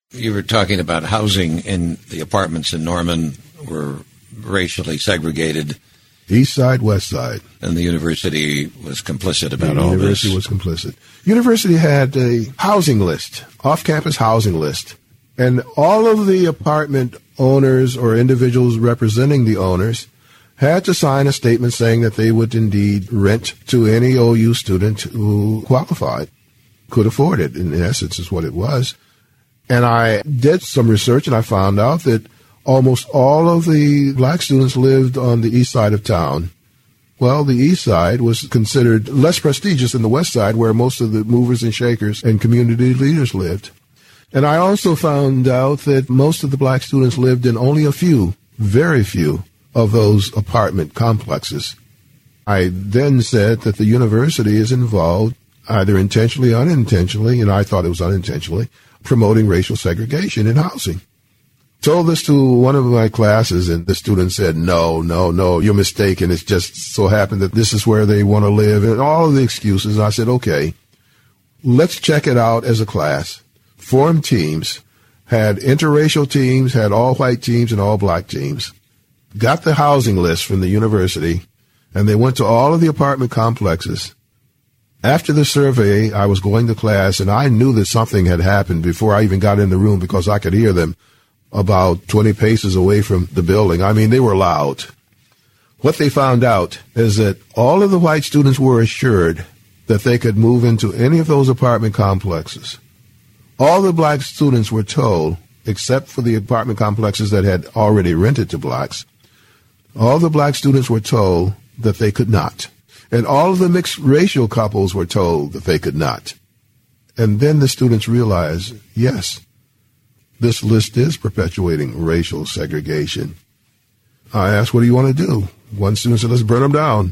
You were talking about housing, and the apartments in Norman were racially segregated. East side, west side. And the university was complicit about all this. The university was complicit. University had a housing list, off-campus housing list. And all of the apartment owners or individuals representing the owners had to sign a statement saying that they would indeed rent to any OU student who qualified, could afford it, in essence is what it was. And I did some research, and I found out that almost all of the black students lived on the east side of town. Well, the east side was considered less prestigious than the west side, where most of the movers and shakers and community leaders lived. And I also found out that most of the black students lived in only a few, very few, of those apartment complexes. I then said that the university is involved, either intentionally or unintentionally, and I thought it was unintentionally, promoting racial segregation in housing. Told this to one of my classes, and the student said, no, you're mistaken. It's just so happened that this is where they want to live, and all of the excuses. And I said, okay, let's check it out as a class. Formed teams, had interracial teams, had all-white teams and all-black teams. Got the housing list from the university, and they went to all of the apartment complexes. After the survey, I was going to class, and I knew that something had happened before I even got in the room because I could hear them about 20 paces away from the building. I mean, they were loud. What they found out is that all of the white students were assured that they could move into any of those apartment complexes. All the black students were told, except for the apartment complexes that had already rented to blacks, all the black students were told that they could not. And all of the mixed racial couples were told that they could not. And then the students realized, yes, this list is perpetuating racial segregation. I asked, what do you want to do? One student said, let's burn them down.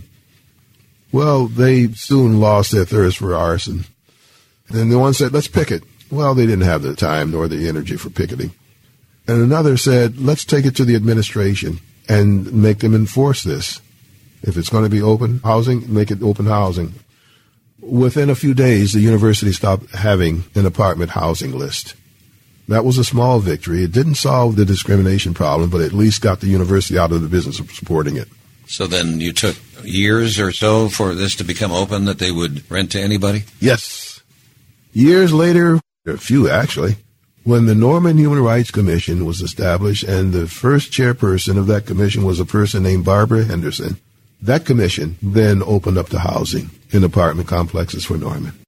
Well, they soon lost their thirst for arson. And the one said, let's picket. Well, they didn't have the time nor the energy for picketing. And another said, let's take it to the administration and make them enforce this. If it's going to be open housing, make it open housing. Within a few days, the university stopped having an apartment housing list. That was a small victory. It didn't solve the discrimination problem, but at least got the university out of the business of supporting it. So then you took years or so for this to become open, that they would rent to anybody? Yes. Years later, a few actually, when the Norman Human Rights Commission was established, and the first chairperson of that commission was a person named Barbara Henderson, that commission then opened up to housing in apartment complexes for Norman.